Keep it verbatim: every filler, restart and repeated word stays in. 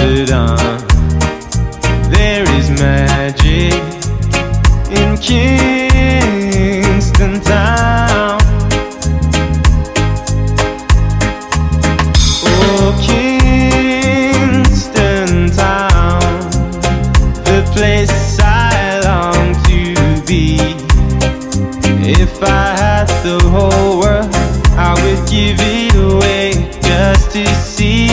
Ramadan. There is magic in Kingston Town. Oh, Kingston Town, the place I long to be. If I had the whole world, I would give it away just to see